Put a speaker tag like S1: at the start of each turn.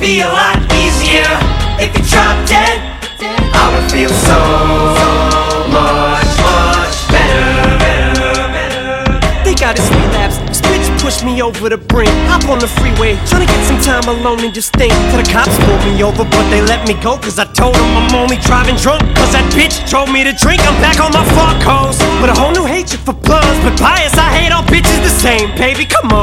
S1: be a lot easier if you drop dead. I would feel so much better.
S2: They got us relapse. This bitch pushed me over the brink. Hop on the freeway, tryna get some time alone and just think. Till the cops pulled me over, but they let me go. Cause I told them I'm only driving drunk. Cause that bitch drove me to drink. I'm back on my fuck hoes with a whole new hatred for bloods. But bias, I hate all bitches the same. Baby, come on.